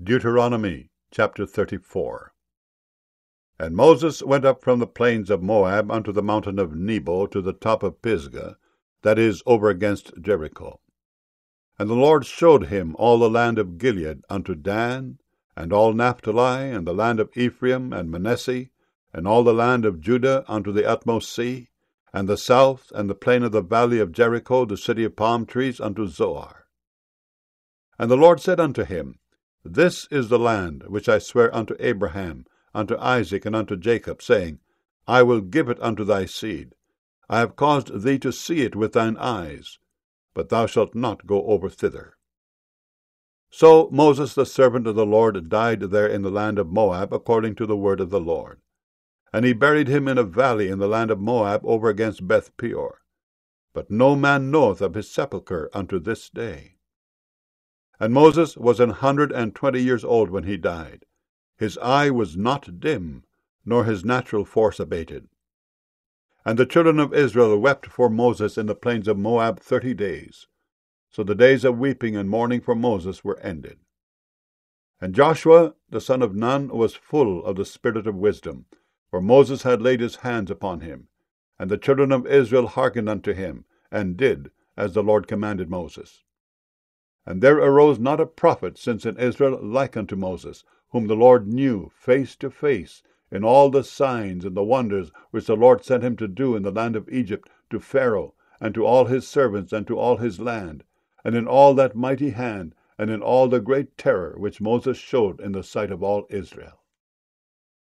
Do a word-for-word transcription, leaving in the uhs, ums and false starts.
Deuteronomy chapter thirty-four. And Moses went up from the plains of Moab unto the mountain of Nebo to the top of Pisgah, that is over against Jericho. And the Lord showed him all the land of Gilead unto Dan, and all Naphtali, and the land of Ephraim and Manasseh, and all the land of Judah unto the utmost sea, and the south, and the plain of the valley of Jericho, the city of palm trees, unto Zoar. And the Lord said unto him, This is the land which I swear unto Abraham, unto Isaac, and unto Jacob, saying, I will give it unto thy seed. I have caused thee to see it with thine eyes, but thou shalt not go over thither. So Moses the servant of the Lord died there in the land of Moab, according to the word of the Lord. And he buried him in a valley in the land of Moab, over against Beth Peor. But no man knoweth of his sepulchre unto this day. And Moses was an hundred and twenty years old when he died. His eye was not dim, nor his natural force abated. And the children of Israel wept for Moses in the plains of Moab thirty days. So the days of weeping and mourning for Moses were ended. And Joshua the son of Nun was full of the spirit of wisdom, for Moses had laid his hands upon him. And the children of Israel hearkened unto him, and did as the Lord commanded Moses. And there arose not a prophet since in Israel like unto Moses, whom the Lord knew face to face, in all the signs and the wonders which the Lord sent him to do in the land of Egypt, to Pharaoh, and to all his servants, and to all his land, and in all that mighty hand, and in all the great terror which Moses showed in the sight of all Israel.